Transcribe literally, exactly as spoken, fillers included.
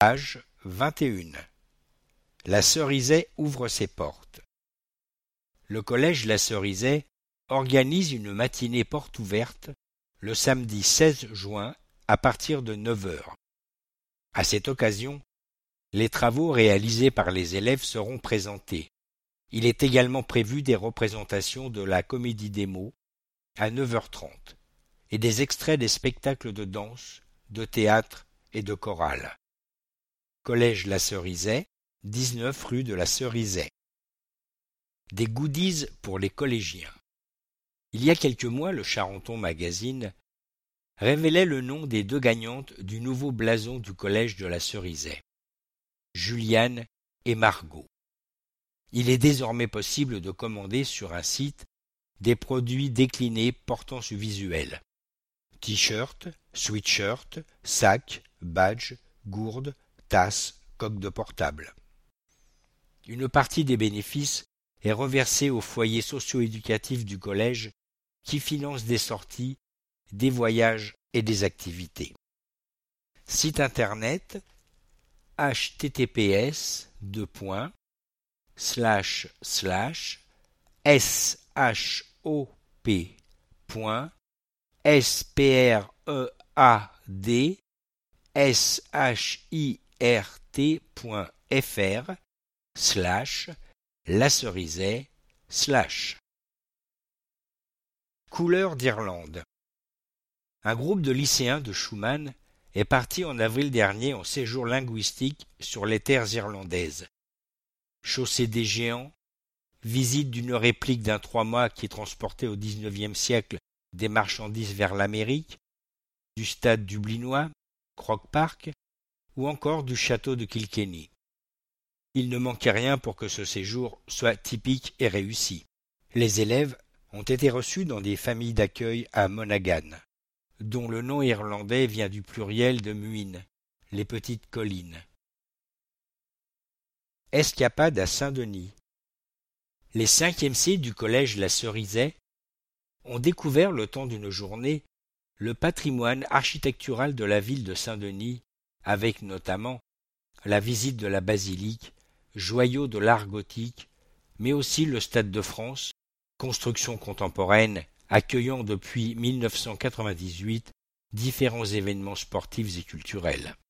Page vingt et une. La Cerizay ouvre ses portes. Le collège La Cerizay organise une matinée porte ouverte le samedi seize juin à partir de neuf heures. À cette occasion, les travaux réalisés par les élèves seront présentés. Il est également prévu des représentations de la comédie des mots à neuf heures trente et des extraits des spectacles de danse, de théâtre et de chorale. Collège La Cerizay, dix-neuf rue de la Cerizay. Des goodies pour les collégiens. Il y a quelques mois, le Charenton Magazine révélait le nom des deux gagnantes du nouveau blason du collège de la Cerizay, Juliane et Margot. Il est désormais possible de commander sur un site des produits déclinés portant ce visuel. T-shirt, sweatshirt, sac, badge, gourde, tasse, coque de portable. Une partie des bénéfices est reversée au foyer socio-éducatif du collège qui finance des sorties, des voyages et des activités. Site internet h t t p s deux points slash slash s h o p point s p r e a d s h i r t point f r slash la Cerizay slash. Couleurs d'Irlande. Un groupe de lycéens de Schumann est parti en avril dernier en séjour linguistique sur les terres irlandaises. Chaussée des géants, visite d'une réplique d'un trois mâts qui transportait au dix-neuvième siècle des marchandises vers l'Amérique, du stade dublinois, Croke Park, ou encore du château de Kilkenny. Il ne manquait rien pour que ce séjour soit typique et réussi. Les élèves ont été reçus dans des familles d'accueil à Monaghan, dont le nom irlandais vient du pluriel de Muin, les petites collines. Escapade à Saint-Denis. Les cinquième C du collège La Cerizay ont découvert le temps d'une journée le patrimoine architectural de la ville de Saint-Denis, avec notamment la visite de la basilique, joyau de l'art gothique, mais aussi le Stade de France, construction contemporaine accueillant depuis mille neuf cent quatre-vingt-dix-huit différents événements sportifs et culturels.